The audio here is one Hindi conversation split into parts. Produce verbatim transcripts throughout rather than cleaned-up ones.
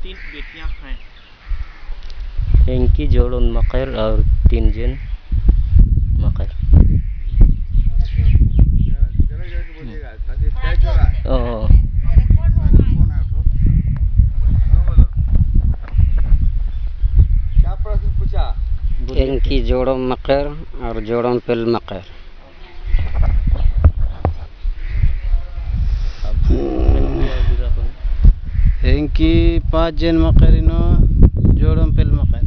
तीन बेटियां हैं। इनकी जोड़ों मकर और तीन जन मकर। क्या प्रश्न पूछा? इनकी जोड़ों मकर और जोड़ों पिल मकर। इनकी पाँच जन मकरिनो जोड़ों पिल मकर।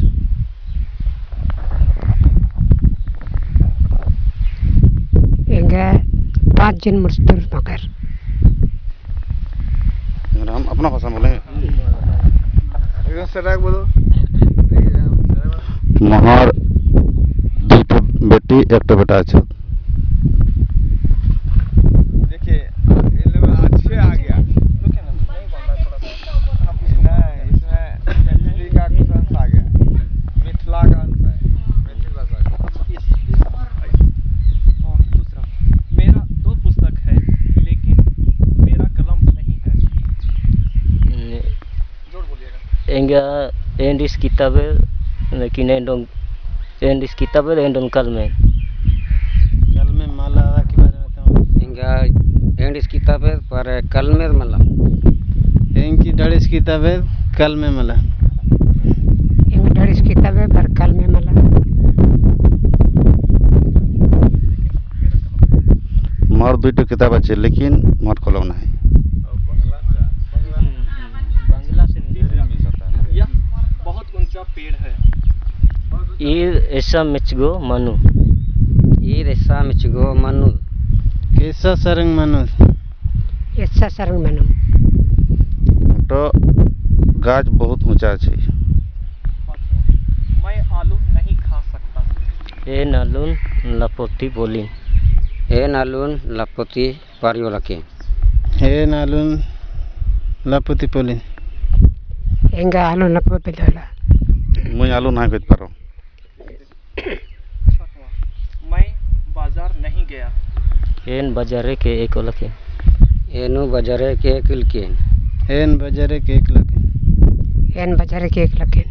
इनका पाँच जन मजदूर मकर। हम अपना भाषा बोलेंगे। एकदम सराग बोलो। महार दुईटा बेटी एक बेटा अच्छा। देखिए इन लोग अच्छे आ गया। इसमें मैथिली का कुछ अंश आ गया, मिथिला का अंश है, मैथिली भाषा का। इस, इस और दूसरा, मेरा दो पुस्तक है लेकिन मेरा कलम नहीं है। जोड़ बोलिएगा। एंगा एंडिस किताबे लेकिन एंडों एंडिस किताबे एंडों कल में कल में माला के बारे में बताऊँ। इनका एंडिस किताब है पर कल में मला। इनकी डड़िस किताब है कल में मला। इनकी डड़िस किताब है पर कल में मला। मार दुईटा किताब अच्छे लेकिन मार कलम नहीं। बांग्ला से यह बहुत ऊंचा पेड़ है। ईर ऐसा मिचगो मनु। ईर ऐसा मिचगो मनु। कैसा सरंग मनु। ऐसा सरंग मनु। तो गाछ बहुत ऊंचा है। मैं आलू नहीं खा सकता। ए नालून लपोटी बोली। ए नालून लपोती पारियो लके। ए नालून लपोती पोली। इनका आलू लपोती दोला। मैं आलू नहीं खरीद पा रहा हूँ। मैं बाजार नहीं गया। एन बाजारे के एक लके। एनु बाजारे के एक लके। एन बाजारे के एक लके। एन बाजारे के एक लके।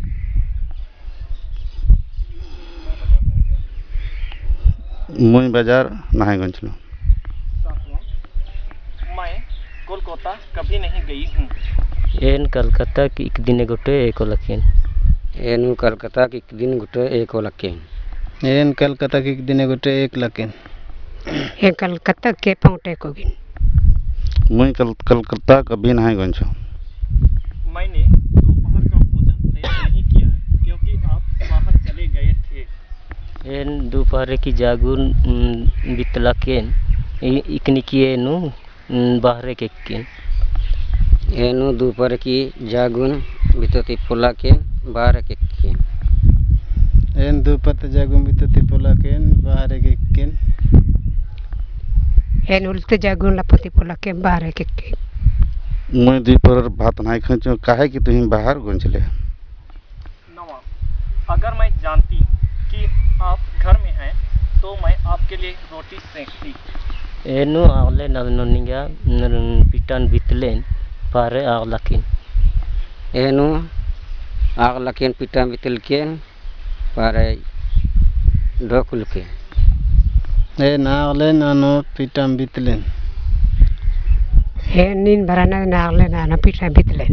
मैं बाजार नहीं गंचलो। मैं कोलकाता कभी नहीं गई हूँ। एन कलकत्ता की एक दिन गोटे एक लकेन। एनु कलकत्ता की एक दिन गोटे एक लकेन। एन कलकत्ता की एक दिन गोटे एक लकेन। एक कलकत्ता के पौटे को गिन। मैं कल कलकत्ता कभी नहीं गंचो। मैंने दोपहर का भोजन तैयार नहीं किया है क्योंकि आप बाहर चले गए थे। एन दोपहर की जागुन बितला केन इकनिकिए नु बाहरे के केन। एनु दोपहर की जागुन बितती पोला के बाहर के केन। एन दोपहर जागुन बितती पोला केन बाहर के केन। एन उल्टे जागुन लपोती पोला के बाहर के केन। मैं दोपहर भात नहीं खंचो काहे कि तुम बाहर गंचले। नवा, अगर मैं जानती कि आप घर में हैं तो मैं आपके लिए रोटी सेकती। एनु आगले नलनोनिगा पिटान बितलेन पारे आगलकिन। एनु आगलकिन पिटा बितल के पारे ढोकुल के। ए नागले नानो पिटाम बितलेन। ए नींद भराना नागले नाना पिटा बितलेन।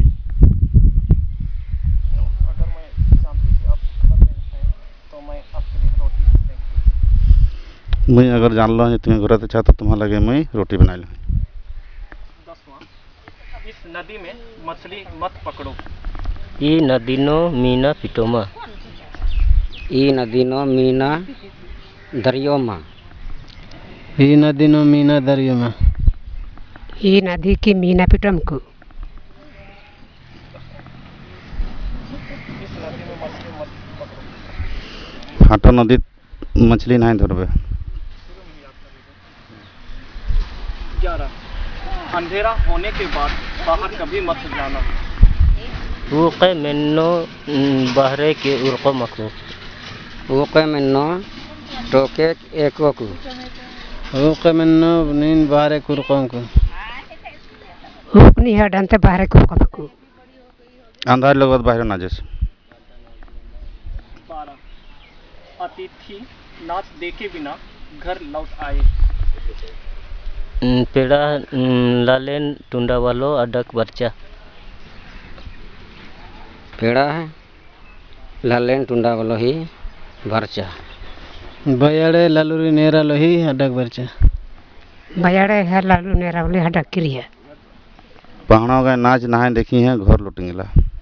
अगर मैं जानती कि आप घर में हैं तो मैं आपके लिए रोटी सेकती। मैं अगर जान लो तुम्हें घर अच्छा तो तुम्हारा लगे मैं रोटी बना लूँ। दसवां, इस नदी में मछली मत पकड़ो। ई नदीनो मीना पिटोमा। ई नदीनो मीना दरियोमा। ई नदीनो मीना दरियोमा। ई नदी की मीना पिटम को। इस नदी में मछली मत पकड़ो। हाटो नदी मछली नहीं धरबे। ग्यारह, अंधेरा होने के बाद बाहर कभी मत जाना। उके मेन्नो बाहरे के उर्को मको। उके मेन्नो टोके एको को। उके मेन्नो नींद बाहरे कुरकों को। उकनी हडंते बाहर को को। अंधार लगत बाहर ना जैसे बारह अतिथि नाच देखे बिना घर लौट आए। उम, पेड़ा उम, लालेन टुंडा वालो अडक बच्चा। पेड़ा है लालेन टुंडा वालो ही भरचा। बयाड़े लालूरी नेरा लोही अडक बरचा। बयाड़े है लालू नेरावली हडक क्रिया। पहाड़ों का नाच नहाए देखी हैं घर लौटेंगेला।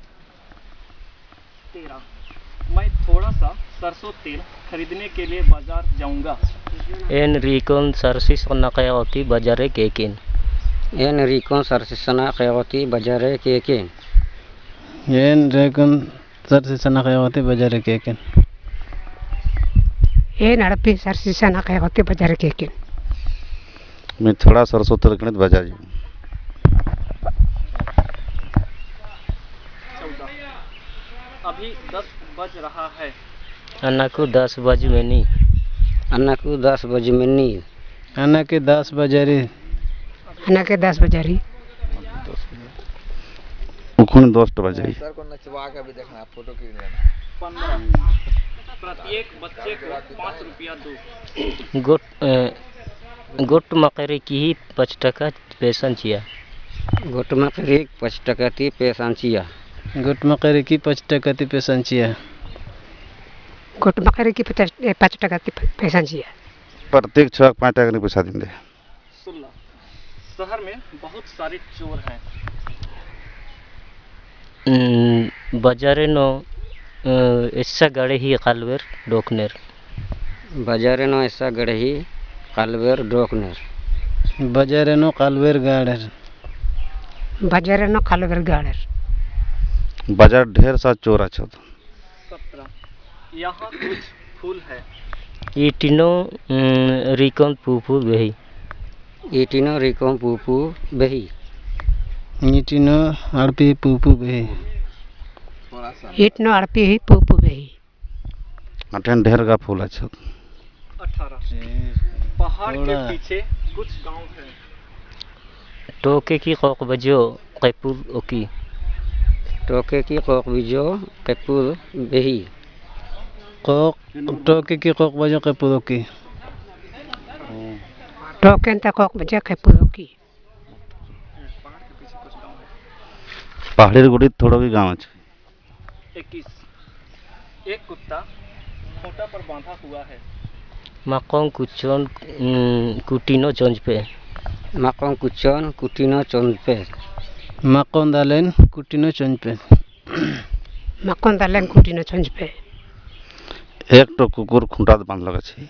तेरह मैं थोड़ा सा सरसों तेल खरीदने के लिए बाजार जाऊंगा। एन रिकोन सरसिस नकयावती बाजारे केकिन। एन रिकोन सरसिसना कयावती बाजारे केकिन। एन रेकन सरसी सना खयावती बाजारे केकिन। ए नड़पी सरसीसा ना कहे होते बाजार के किन। मैं थोड़ा सरसों तेल खरीद बाजार जाऊँ। चौदह अभी दस बज रहा है। अन्ना को दस बज में नहीं। अन्ना को दस बजे में नी। अन्ना के दस बजारी। अन्ना के दस बजारी। उखुन दोस्त बजाई। सर को नचवा के भी देखना, फोटो खींच लेना। पंद्रह प्रत्येक बच्चे को पाँच रुपया दो। गोट अ, गोट मकरे की ही पाँच टका पेशन चिया। गोटमा करीक पाँच टका ती पेशांचिया। गुट मकरे की पाँच टका ती पेशंचिया। गोट मकरे की पचास पाँच टका पैसा जिया। प्रत्येक छः पाँच टका नहीं पैसा देंगे। सोलह शहर में बहुत सारे चोर हैं। उम, बाजारे नो अ, ऐसा गाड़े ही कालवेर डोकनेर। बाजारे नो ऐसा गड़ही कालवेर डोकनेर। बाजारे नो कालवेर गाड़र। बाजारे नो कालवेर गाड़र। बाजार ढेर सा चोर अच्छा। सत्रह यहाँ कुछ फूल है। इटिनो रिकोन पुपु बेही। ईटिनो रिकोम पुपु बेही। नीटिनो अड़पी पुपु बेही। ईट नो अड़पी ही पुपु बेही। अठन ढेर का फूल अच्छा। अठारह पहाड़ के पीछे कुछ गांव है। टोके की कोक बजो कैपुर ओकी। टोके की कोक बिजो कैपुर बेही। कोक टोके की कोक बजो के पुदो की। टोकेन तक कोक बजा के पुदो की। पहाड़ी गुड़ी थोड़ा भी गाँव अच्छा। इक्कीस एक कुत्ता खूंटा पर बांधा हुआ है। माकों कुचोन कुटीनो चोंज पे। माकों कुचोन कुटीनो चोंज पे। माकों दालेन कुटीनो चोंज पे। माकों दालेन कुटीनो चोंज पे। एक तो कुकुर खूंटा बांध लगा छी।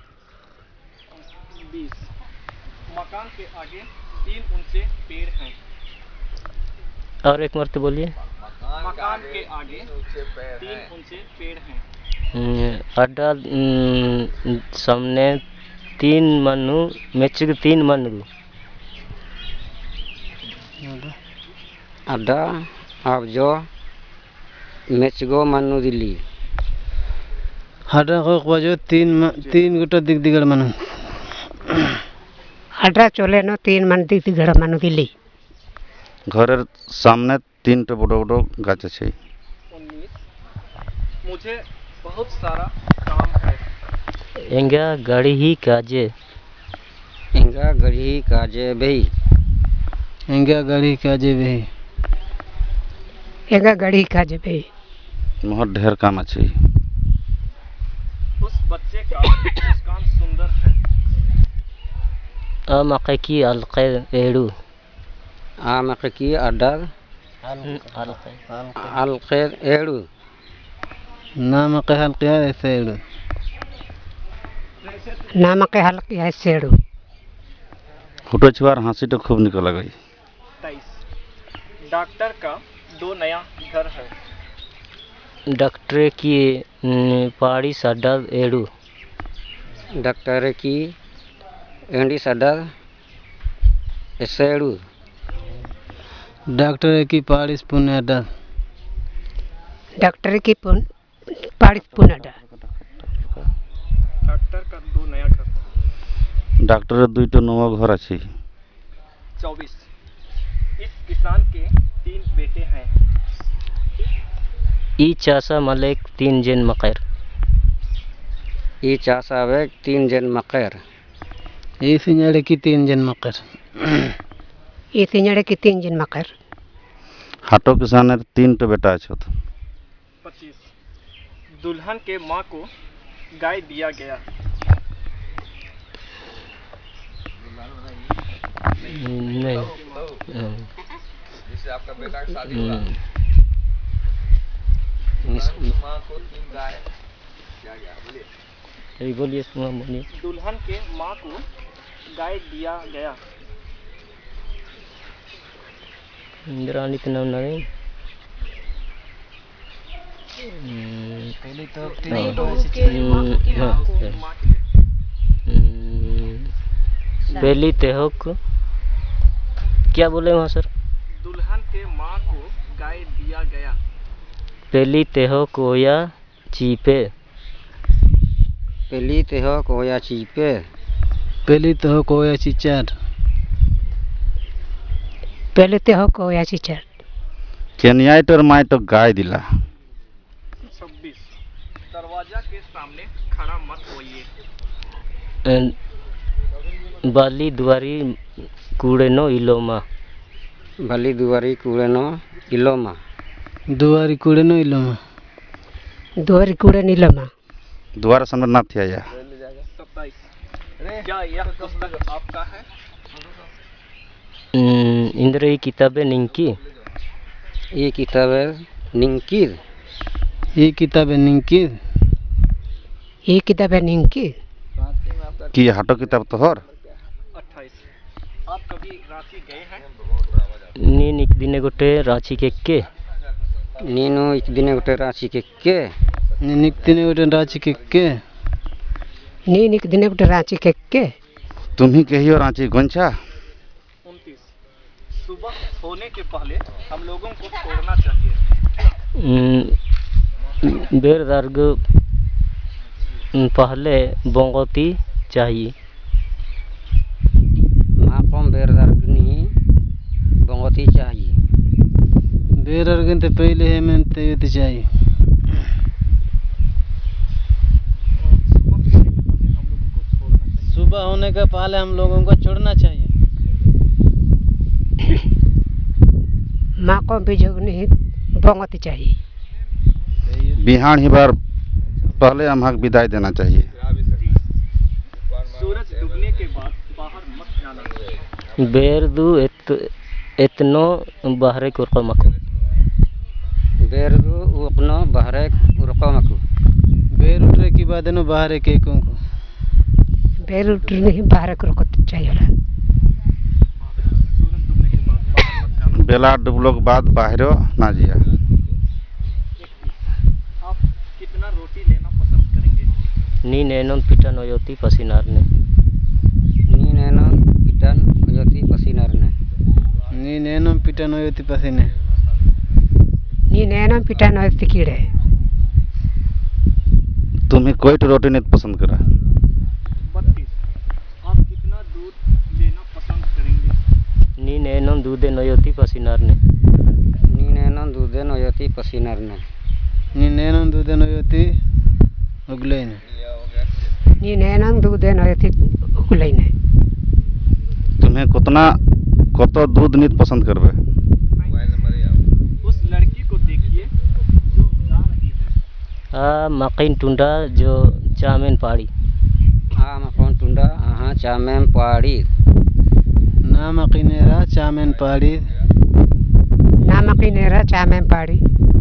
बीस मकान के आगे तीन ऊंचे पेड़ हैं। और एक मरते बोलिए। मकान के आगे तीन ऊंचे पेड़ हैं। अड्डा सामने तीन मनु मेचुग तीन मनु। अड्डा आप जो मेचगो मनु दिल्ली। हड्डा कोक बजो तीन तीन गुटा दिग दिगड़ मनु। अड्डा चोले नो तीन मन दिग दिगड़ मनु दिल्ली। घर सामने तीन टो बड़ो बड़ो गाछ छै। उन्नीस मुझे बहुत सारा काम है। एंगा गाड़ी ही काजे। एंगा गड़ी काजे बेही। एंगा गाड़ी काजे बेही। एंगा गाड़ी काजे बेही। बहुत ढेर काम अच्छी। उस बच्चे का मुस्कान सुंदर है। आ मके की अलके एड़ू। आ मके की अड्डा अलके एड़ू। नाम के हल्के ऐसे एड़ू। नाम के हल्के ऐसे एड़ू। फोटो छुआर हंसी तो खूब निकल गई। तेईस डॉक्टर का दो नया घर है। डॉक्टर की पहाड़ी साडा एड़ू। डॉक्टर की एंडी साडा ऐसे एड़ू। डॉक्टर की पारिस पुणे अड्डा। डॉक्टर की पुन पारिस पुणे अड्डा। डॉक्टर का दो नया घर है। डॉक्टर दुई तो नवा घर अच्छी। चौबीस इस किसान के तीन बेटे हैं। ई चासा मलेक तीन जन मकर ई चासा वेक तीन जन मकर ई सिंजड़े की तीन जन मकर ई सिंजड़े की तीन जन मकर हाटो किसानेर तीन तो बेटा छो। पच्चीस दुल्हन के माँ को गाय दिया गया। नहीं जिससे आपका बेटा का शादी हुआ माँ को तीन गाय क्या गया बोलिए अरे बोलिए सुना बोलिए। दुल्हन के माँ को गाय दिया गया। इंद्राणी के नाम नहीं पहले तो नहीं बहू के माँ को हम्म, हाँ, माँ के लिए। हम्म, पहली तेहक क्या बोले वहाँ सर? दुल्हन के माँ को गाय दिया गया। पहली तेहक ओया चीपे पहली तेह कोया चीपे पहली तो हो कोया चिचार पहले ते हो को या चिचर केनियाटर माय तो गाय दिला। छब्बीस दरवाजा के सामने खड़ा मत होइए। बाली दुआरी कूड़ेनो इलोमा भली दुआरी कुड़ेनो इलोमा दुआरी कूड़े नो इलोमा दोहरी कूड़े नीलमा द्वारा सामने ना थिया या सत्ताईस क्या यह पुस्तक आपका है? इंद्र की किताबें निंकी ये किताब निंकिर ये किताबें निंकी ये किताब है निंकी कि हाटो किताब तो हर अट्ठाईस आप कभी रांची गए हैं? नी निक दिने गोटे रांची के के नीनो एक दिन गोटे रांची के के निकतिने गोटे रांची के के नी निक दिने गोटे रांची के के तुम्ही कहियो रांची गोंचा। उनतीस सुबह सोने के पहले हम लोगों को छोड़ना चाहिए। बेर दर्ग पहले बोंगती चाहिए। माँ कम बेरदारगनी बंगती चाहिए। बेर अर्गन ते पहले है मैं ते युद्ध चाहिए। सुबह होने के पहले हम लोगों को छोड़ना चाहिए। माँ को भी जोगनी बंगती चाहिए। बिहान ही बार पहले हम हक विदाई देना चाहिए। सूरज डूबने के बाद बाहर मत जाना। बेर दू इत इतनो बाहरे कुरको मको बेरदू उकनो बहरे उरकमकु बेर उठने के बाद नो बाहर एक एक को बेर उठने ही बाहर को चाहिए। सूरज डूबने के बाद बाहर मत जाना। बेला डूबलो के बाद बाहरो ना जिया। आप कितना रोटी लेना पसंद करेंगे? नी नैनों पिटा नोयोती पसीनार ने नी नैनो पिटन योती पसीनरने नी नैनो पिटा नो योती पसीने नी नैना पिटा न कीड़े तुम्ही कोई तो रोटी नहीं पसंद करा। बत्तीस आप कितना दूध लेना पसंद करेंगे? नी नैनों दूधे नोयोती पसीनार ने नी नैनो दूधे नोयोती पसीनरने नी नैनो दूध नो योती उगले ने नी नैना दूध न उगले ने तुम्हें कितना कत दूध नहीं पसंद करबे। उस लड़की को देखिए जो जा रही है। आ मकीन टुंडा जो चामेन पाड़ी आ मकोन टुंडा आहा चामेम पाड़ी नाम अकीनेरा चामेन पाड़ी नामकी नेरा चामे पाड़ी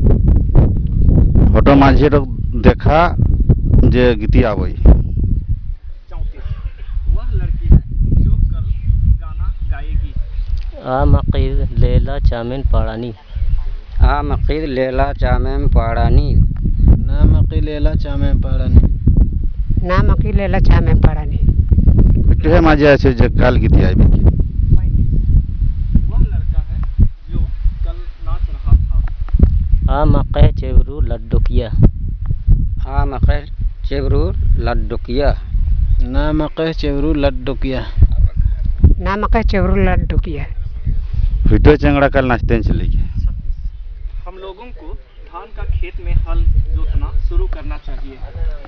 फोटो माझे तो देखा जे गीतिया आवई। चौंतीस वह लड़की है जो कल गाना गाएगी। आ मकीर लेला चामेन पाड़ानी आ मकीद लेला चामेम पाड़ानी नाम अकीलेला चामेन पाड़ानी नामकी लेला चामे पड़ानी बिटे माझे ऐसे जे काल गीतिया आई। पैंतीस वह लड़का है जो कल नाच रहा था। आ मकै चेवरू लड्डुकिया आ मकै चेवरू लड्डुकिया नाम अकह चेवरू लड्डुकिया नामका चौरू लड्डू किया। फिटो चंगड़ा कल नाचते चलेगी। हम लोगों को धान का खेत में हल जोतना शुरू करना चाहिए?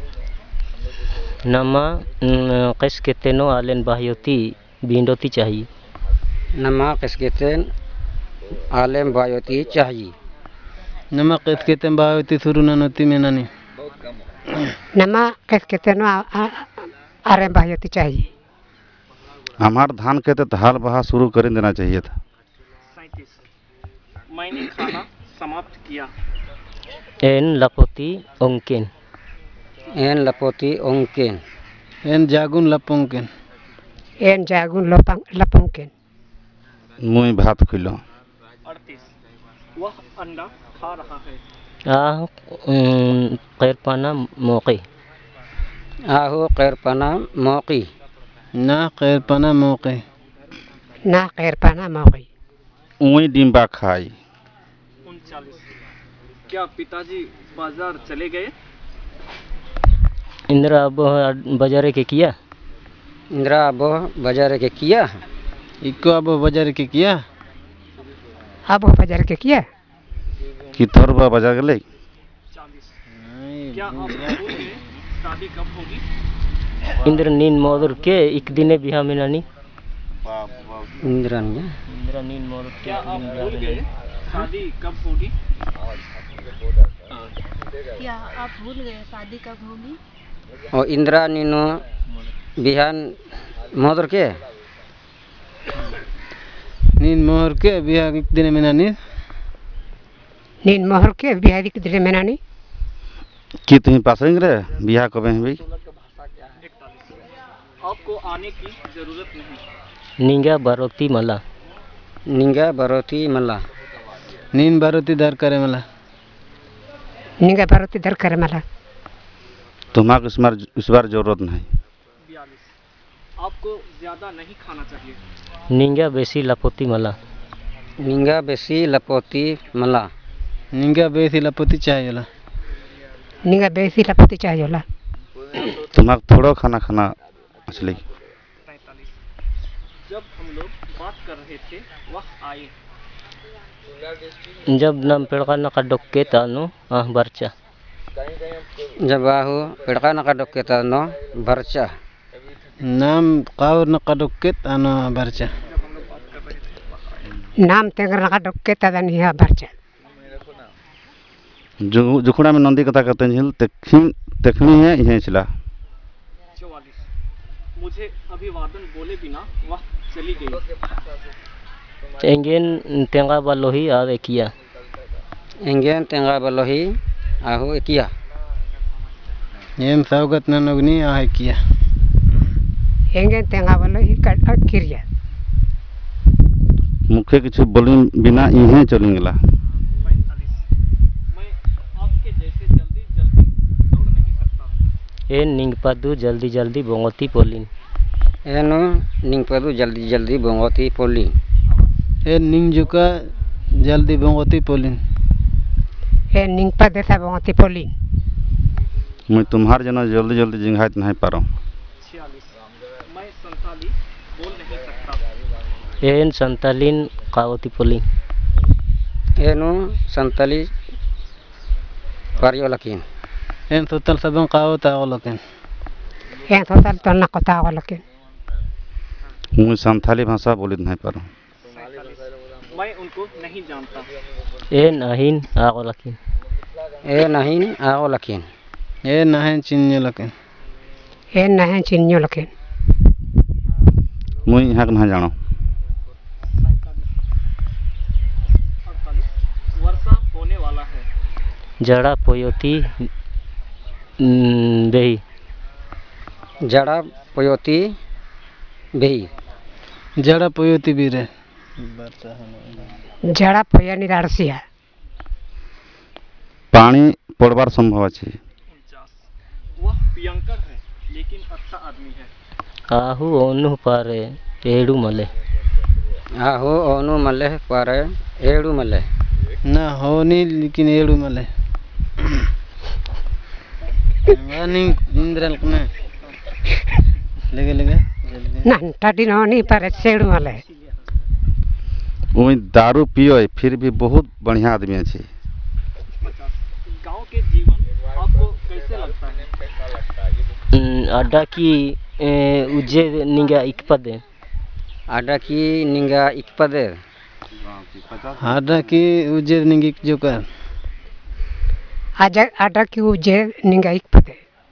nama mm, kes keteno alen bahyoti bindoti चाहिए नमा किसकेतेन आलेम बायोती चाहिए नमक कितकेते बावती सुरुना नती मेनानी नमा किस कितनो आरे बाहती चाहिए हमार धान के तो हाल बहा शुरू कर देना चाहिए था। सैंतीस मैंने खाना समाप्त किया। en lapoti ongken एन लपोती ओंकेन एन जागुन लपोंकेन एन जागुन लपंग लपंकेन मुँह भात खुलो। अड़तीस वह अंडा खा रहा है। ah kairpana moqi आहो कैरपना मौकी ना कैरपना मौके ना खैर पाना मौकी ऊँई डिम्बा खाई। उनचालीस क्या पिताजी बाजार चले गए? इंदिरा अब बाजारे के किया इंदिरा अब बाजार के किया इको अब बाजार के किया अब वो बाजार के किया कि तोर बा बाजार गले। चालीस क्या आप भूल गए शादी कब होगी? इंद्र नीन मोदर के एक दिने बिहा में नानी इंदिरा ने इंद्र नीन मोदर के क्या आप भूल गए शादी कब होगी? क्या आप भूल गए शादी कब होगी? और इंदिरा नीनो बिहान मोदर के नीन मोहर के बिहा एक दिन मेनानी नीन मोहर के बिहारी के दिन में नानी कि तुम्हें पासेंगे रे बिहा कबे हैं भाई। इकतालीस आपको आने की जरूरत नहीं। निंगा बारोती मला निंगा बरोती मला नीन बारोती दर करे मला निंगा बारती दर करे मला तुम्हारा इस बार इस बार जरूरत नहीं। बयालीस आपको ज़्यादा नहीं खाना चाहिए। निंगा बेसी लापोती मला निंगा बेसी लपोती मला निंगा बेसी लपोती चाहिए ला निंगा बेसी लपती चाहिए ला तुम्हारा थोड़ा खाना खाना मछली। तैंतालीस जब हम लोग बात कर रहे थे वह आए। जब नाम पेड़का नका डोके तानो आह बरचा जब आहू पेड़का नका डोके नो भरचा नाम कावर न कड़ोकेत आनो बरचा नाम तेगर नका डोके तदा निहा बरचा जो जुखुड़ा में नंदी कथा करते हैं तखनी तखनी है यहीं चला। चौवालीस मुझे अभिवादन बोले बिना वह चली गई। एंगेन तेंगा बालोही आवे किया एंगेन तेंगा बलोही आहू किया एम सौगत न नगनी आहे किया हेंगे तेंगा वालो ही कट किरिया मुखे किसी बोली बिना यहीं चलेंगेला। पैंतालीस मैं आपके जैसे जल्दी जल्दी दौड़ नहीं सकता। ए निंगपादू जल्दी जल्दी बोंगती पोलिन एनु निंगपदू जल्दी जल्दी बोंगोती पोली ए निंगजुका जल्दी बंगोती पोलिन ए निंगपा देता बंगती पोली मैं तुम्हारे जना जल्दी जल्दी जिंगाइत नहीं पा रहा हूँ। छियालीस मैं संताली बोल नहीं सकता। एन संतालिन कावती पोलिन एनु संतली पारियो लकीन एन सोतल सबन कावत आवलकेन ए total तो ना कता वाला के मैं संथाली भाषा बोली नहीं पा रहा हूँ। सैंतालीस मैं उनको नहीं जानता। एन अहिन आगोलकिन ए नहीं आओ लकीन ए नहन चिन्ने लकेन ए नहीं चिन्यो लके मैं यहाँ का नहीं जाना। सैंतालीस अड़तालीस वर्षा होने वाला है। जड़ा पोयोती बेही जड़ा पोयोती बेही जड़ा पोयोती बीरे जड़ा पोया निरारसिया पानी पड़वार संभव अच्छी। उनचास वह प्रियंकर है लेकिन अच्छा आदमी है। आहू ओनु पारे एडू मले आहू ओनु मले पारे एडू मले ना होनी लेकिन एडू मले वानी इंद्रल कने लगे लगे ना टाटी नोनी पर सेड़ वाले वही दारू पियो फिर भी बहुत बढ़िया आदमी अच्छी। पचास के जीवन आपको कैसे लगता है? अड्डा की उज्जे निंगा इकपदे Ada ki ningga ikpader. Ada ki ujer ningik joka. Ada ada ki ujer ninga ikpade.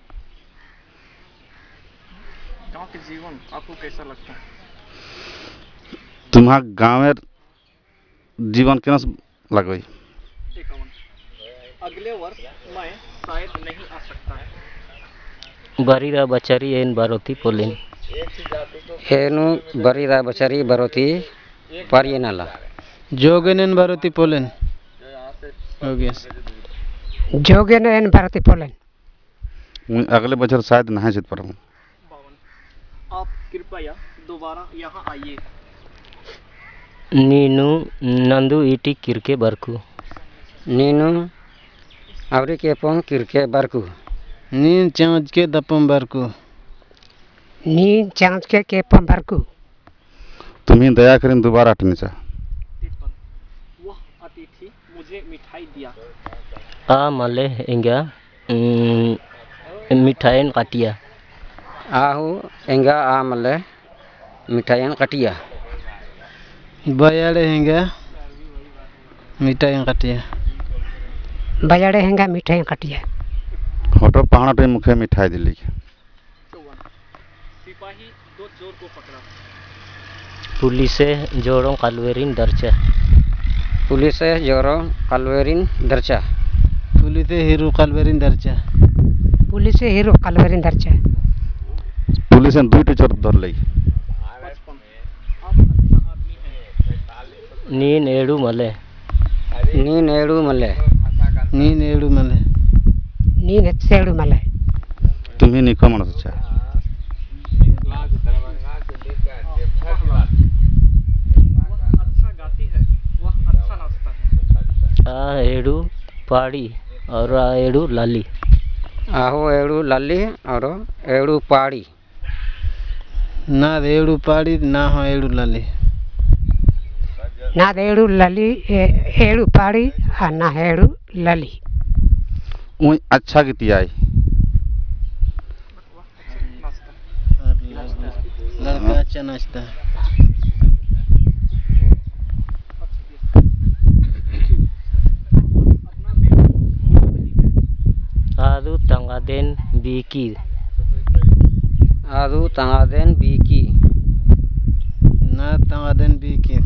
गांव के जीवन आपको कैसा लगता है? तुम्हारा गाँवेर जीवन केना लगई? एकावन अगले वर्ष मैं शायद नहीं आ सकता है। बारीरा बचारी एन बारोती पोलेन Enu barira bacari baroti parienala. जोगेनन बारोती पोलेन हो गया जोगे न एन भारती पोलेन मैं अगले बছর शायद नहीं जीत पाऊँ। बावन आप कृपया दोबारा यहाँ आइए। नीनू नंदू इटी किरके बरकू Ninu awri kepong kirke barku. नीन चाँच के दपम बारको नी चांद के के पंबरकू तुम्हें दया करें दोबारा हटने चा। तिरपन वह अतिथि मुझे मिठाई दिया। आ मले एंगा मिठाइन काटिया Ahu enga amale mitayan katia. बयाड़े हेंगा मिठाई काटिया बजाड़े हेंगा मिठाई कटिया होटल पहाड़ पे मुखे मिठाई दिल्ली की। चौवन सिपाही दो चोर को पकड़ा। पुलिस जोड़ों कालवेरिन दर्चा Pulis joro kalwerin darca. Police हीरो कालवेरिन दर्चा पुलिस हीरो कलवरिन दर्चा पुलिस ने दुई चोर धर ली। पचपन आप अच्छा आदमी हैं। नीन एड़ू मले Ni nedu male. नीन एड़ू मले नी नेसेड़ू मले तुम्हें निको मन सोचा। वह अच्छा गाती है, वह अच्छा नाचता है। आ एड़ू पाड़ी और आ एड़ू लाली Ahu edu lali oro edu padi. ना एड़ू पाड़ी ना हो एड़ू लाली ना एड़ू लली एड़ू पाड़ी आ ना एड़ू लली वही अच्छा गीती आई। लड़का अच्छा नाचता है। आदू तंगादेन बीकी Adu tangaden biki. ना तंगादन भी की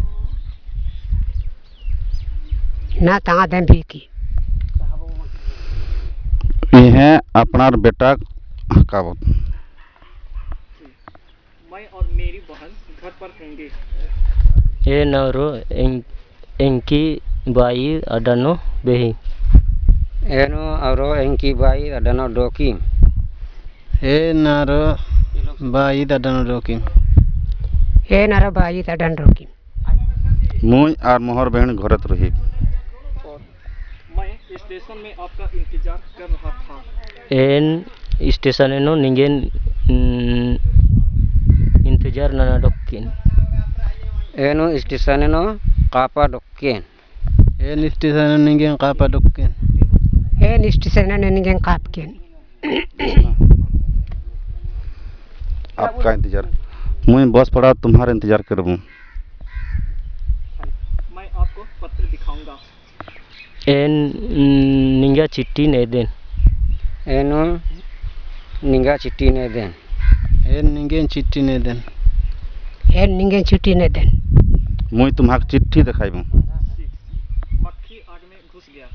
ना तंगा दें भी की यह अपना बेटा हकावत मैं और मेरी बहन घर पर होंगे। ए नवरो एंकी बाई अडनो बेही Enu oro enki bai adano doki. ए नारो बाई दादन रोकी ए नारा बाजी तडन रोकी मुई और मोहर बहन घरत रही। और मैं स्टेशन में आपका इंतजार कर रहा था। एन स्टेशन नो निंगेन इंतजार नाना डोकिन Enu istisaneno kapa dokken. ए स्टेशन निगे कापा डुक्के ए स्टेशन ने निगेन कापकेन आपका इंतजार मुई बस पड़ा तुम्हारा इंतजार करूँ। मैं आपको पत्र दिखाऊंगा। एन निंगा चिट्ठी ने देन Enu ninga chiti ne den. ए निगे चिट्ठी ने देन ए निगेन छुट्टी ने देन मुई तुम्हारा चिट्ठी दिखाईबू। मक्खी आग में घुस गया।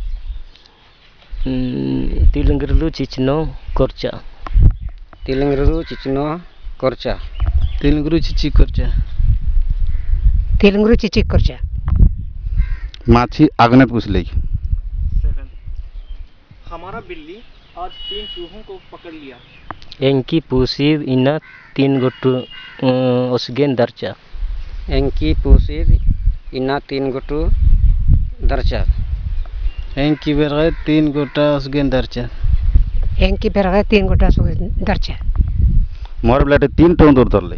तिलंगरलू चिचनो कोरचा Tilingru cicino korca. Telugu Chichi करचा तेलुगु चिची करचा माछी आगने पूछ ली। सेवन हमारा बिल्ली आज तीन चूहों को पकड़ लिया। एंकी पूसी इना तीन gotu उसगेन Darcha Enki pusir ina tin gotu darca. एं की बेर तीन गोटा उसगे दर्चा एंकी बेरगे तीन गोटा सो दर्चा मोहर बेटे तीन टोन दूर धर ली।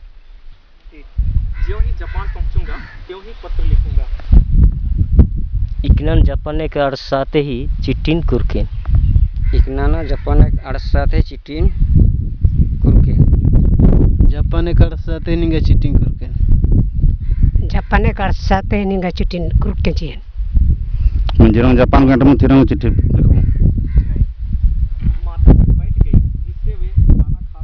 ज्यों ही जापान पहुंचूंगा त्यों ही पत्र लिखूंगा। Iknan Japane ke arsate hi citin kurken. Iknana Japane arsate citin kurken. Japane karsate ninga cheating kurken. Japane karsate ninga citin kurken cian. मंजिरों जापान घंटे में तिरंग चिट्ठी लिखो नहीं, माता से बैठ गई जिससे वे खाना खा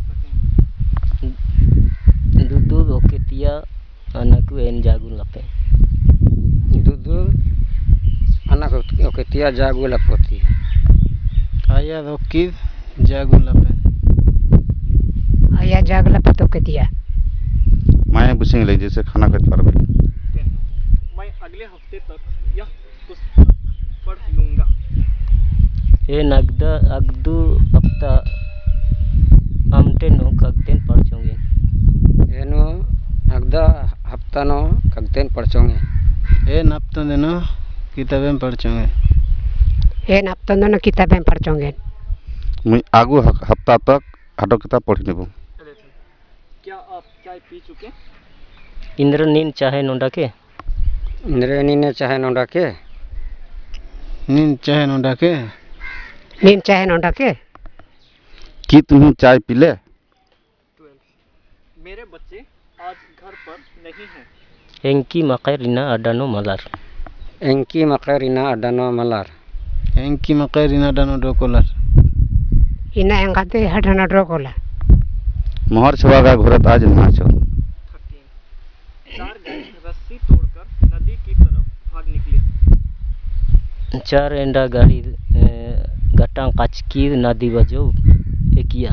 सकें। Dudu oketia anakku en jagun lape. Dudu anak oke tia jago lapoti. Ayah dokid jagun lapen. Ayah jagla pato ke dia. मैं बुशिंग ले जैसे खाना खा पर भाई मैं अगले हफ्ते तक यह पुस्तक पढ़ लूँगा। E nagda agdu apta amte no kagten parchonge. Eno agda haptano kagten parchonge. ए नापतन देनो किताबें पढ़ चुके Eh naptondo na kitabem parchongen. मैं आगू हफ्ता तक हटो किताब पढ़ी नेबो क्या आप चाय पी चुके? Indra nin chahe nonda ke. Indreni ne chahe nonda ke. नींद चाहे नोडा के Nin chahe nonda ke. कि तुम चाय पी ले मेरे बच्चे आज घर पर नहीं हैं। Enki makairina adano malar. Enki makarina adano malar. एंकी मकैरिना डानो डोकोलर Ina engate hadana drogola. मोहर छवा का घोरत आज नाचो थर्टीन चार गाय रस्सी तोड़कर नदी की तरफ भाग निकले। Char enda gari gatang kachki nadi bajo ekia.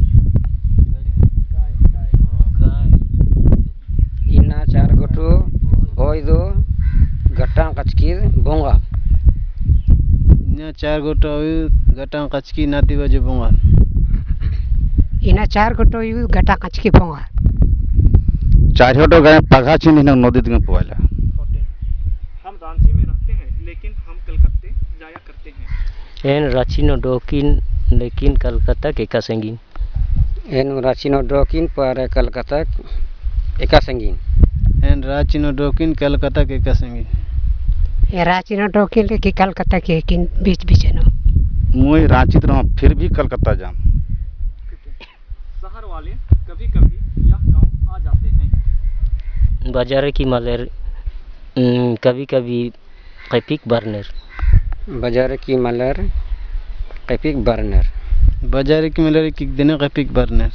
Ina char gotu oido gatang kachkir bonga. न्या चार गोटा गटां कचकी नाती बजे बोंगा Ina char goto yu gata kachki ponga. चार हटो गए पघा छिन हिन नदी में पुआला फोर्टीन हम रांची में रहते हैं लेकिन हम कलकत्ते जाया करते हैं। En rachino dokin lekin Kolkata ke kasengin. Eno rachino dokin pare Kolkata eka sengin. एन राचिनो डोकिन कलकत्ता के कसेंगे E rachino dokin le ki Kolkata ke kin बीच बीच no. मुई रांची तो फिर भी कलकत्ता जाम शहर वाले कभी कभी यह गांव आ जाते हैं। Bajar ki maler कभी कभी कैपिक बर्नर. Bajar ki malar kepik barner. बाजार की मिलरी किक देने कपिक बर्नर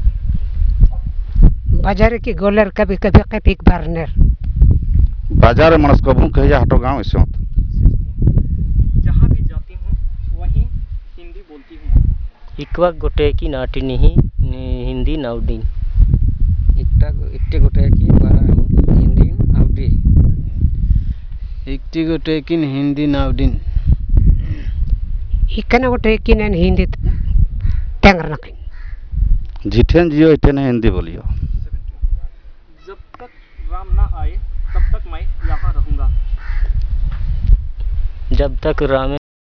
Bajar ki goler kabi kabi kepik barner. बाजार मनस कबू कहिया हटो गांव ऐसे जहाँ भी जाती हूँ वहीं हिंदी बोलती हूँ। Ikwa gote ki natini hi Hindi naudin. Ikta ikte gote ki parahu Indin audi. एकटी गोटे किन Hindi नावडिन Ikana goto kin en hindi tengar nakin. जिठेन जियो इठेन हिंदी बोलियो जब तक राम ना आए तब तक मैं यहाँ रहूँगा। जब तक रामे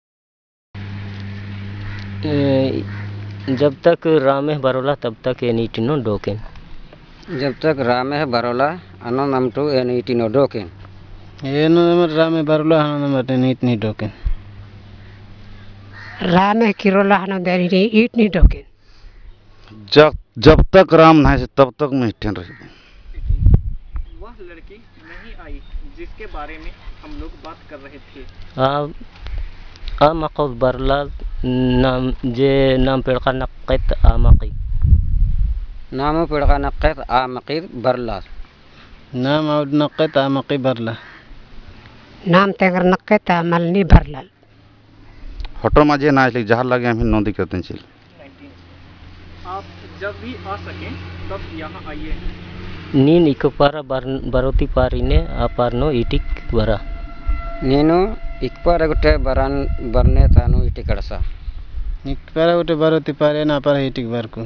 जब तक रामे बरोला तब तक ये नीटिनो डोकेन. Jab tak rame barola anon namtu eno itino doken. एनो नंबर रामे बरलो हानो नंबर नीट नी डोकिन Rame kirola hano dari ni it ni doken. जब जब तक राम नहीं से तब तक मैं हिठेन रही वह लड़की नहीं आई जिसके बारे में हम लोग बात कर रहे थे। A a makol barla nam je nam pelka nakket amaki. Namu pedka nakket amakir barla. नाम आउड नक्के तामकी Barla Nam tengar nakket amal ni barlal. हटो माजे ना इसलिए जहाँ लगे हम नदी करते चल नाइनटीन आप जब भी आ सकें तब यहाँ आइए। Nin ikopara baroti parine aparno itik bara. Nino ikpar gote baran barne tanu iti kadasa. निक पारा गोटे बारती पारे ना पारा हिटिक बारको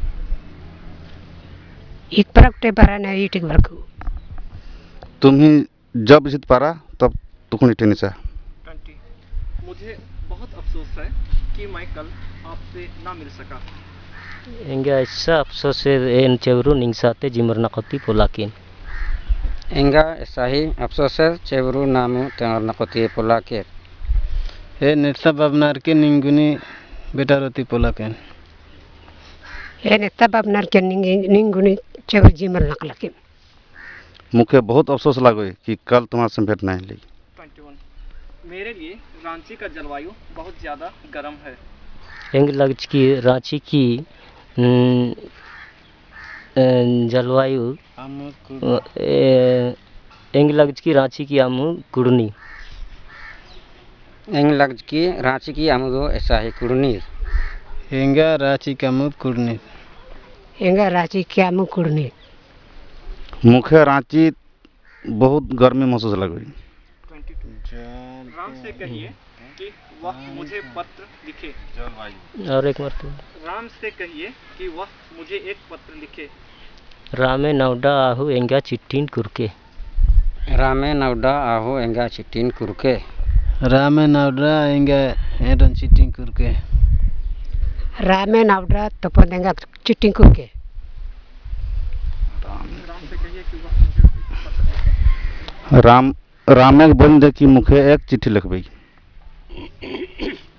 Ik prakte barana itik barku. तुम ही जब इसित पारा तब तुकुन हिठेन सा ट्वेंटी मुझे बहुत अफसोस है कि मैं कल आपसे ना मिल सका। Enga isa apsose en chevru ningsate jimerna koti polakin. एंगा शाही अफसोस चेवरू नामु तेंगर नकोती पोला के हे नेत्सा बाबनार के निंगुनी बेटा रोती पोला के हे नेता बाबनार के निंगुनी चेवर जीमल नकला के मुझे बहुत अफसोस लागो कि कल तुम्हारे से भेंट नहीं ली। इक्कीस मेरे लिए रांची का जलवायु बहुत ज़्यादा गर्म है। एंग लगच की रांची की जलवायु एंग लगच की रांची की आमू कुड़नी एंग लगच की रांची की आमुदो ऐसा ही कुड़नी एंगा रांची का मुद कुड़नी एंगा रांची क्या मुँह कुड़नी मुझे रांची बहुत गर्मी महसूस लगी। राम से कहिए कि वह मुझे पत्र लिखे। और एक बार राम से कहिए कि वह मुझे एक पत्र लिखे। रामे नवडा आहू एंगा चिट्ठीन कुरके रामे नवडा आहू एंगा चिट्ठीन कुरके रामे नावड्रा एंगा एरन चिटिंग कुरके रामे नावड्रा तपदेंगा चिट्ठी कुरके राम से कहिए कि वह मुझे एक पत्र लिखे। राम रामे बोल दे कि मुझे एक चिट्ठी लिखबई।